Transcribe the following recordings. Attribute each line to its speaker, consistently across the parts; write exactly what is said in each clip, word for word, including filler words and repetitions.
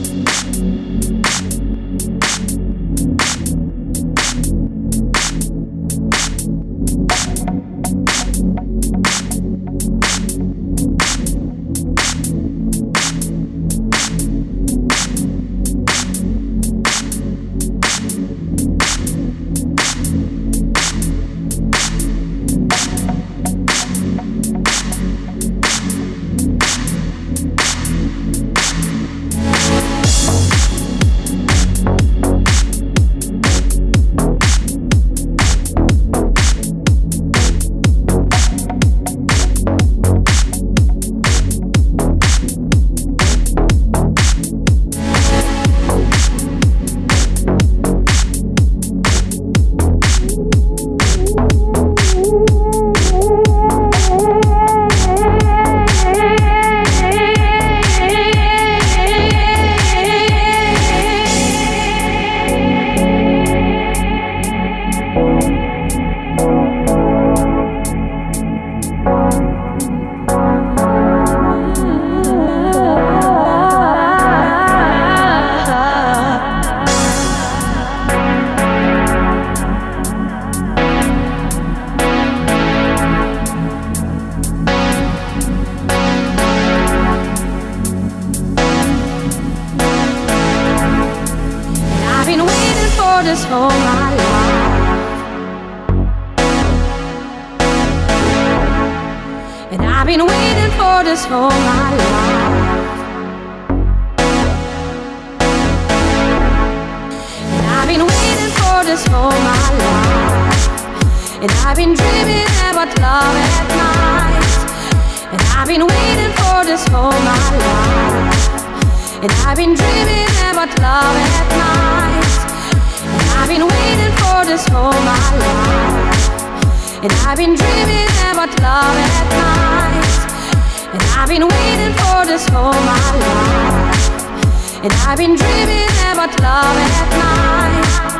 Speaker 1: this whole my life, and I've been waiting for this whole my life, and I've been waiting for this whole my life, and I've been dreaming about love at night, and I've been waiting for this whole my life, and I've been dreaming about love at night. I've been waiting for this whole my life, and I've been dreaming about love at night, and I've been waiting for this whole my life, and I've been dreaming about love at night.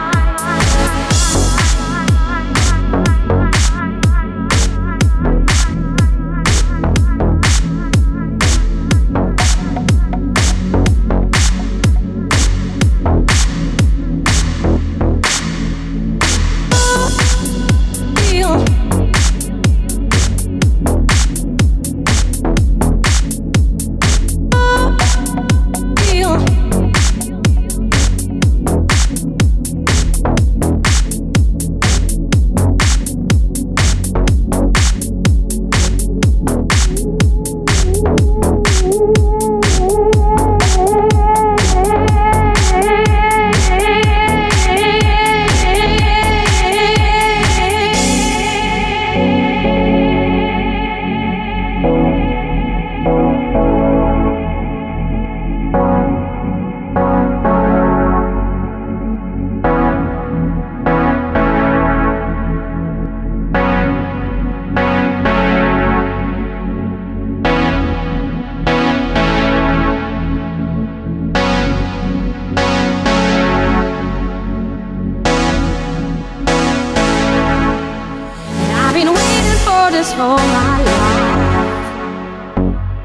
Speaker 1: This whole my life,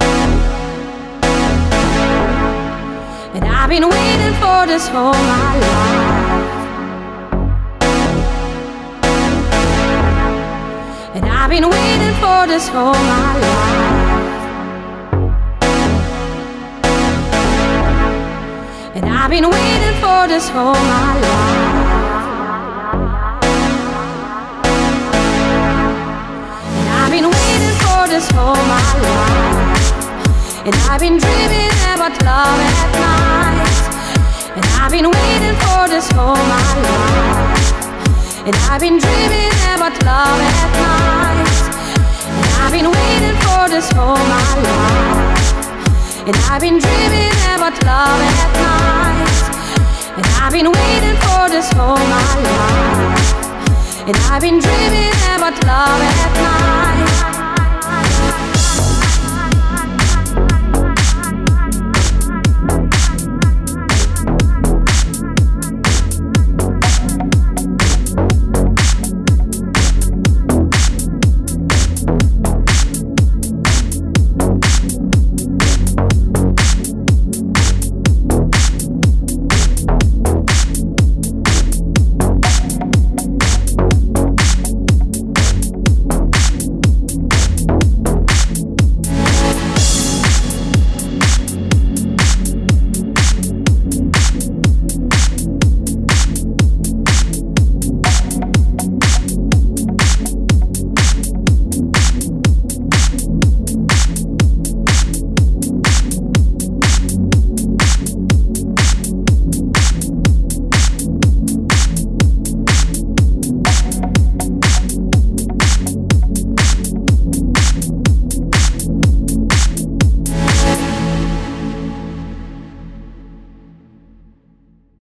Speaker 1: and I've been waiting for this whole my life, and I've been waiting for this whole my life, and I've been waiting for this whole my life. I've been waiting for this whole my life, and I've been dreaming about love at night, and I've been waiting for this whole my life, and I've been dreaming about love at night, and I've been waiting for this whole my life, and I've been dreaming about love at night, and I've been waiting for this whole my life, and I've been dreaming about love at night.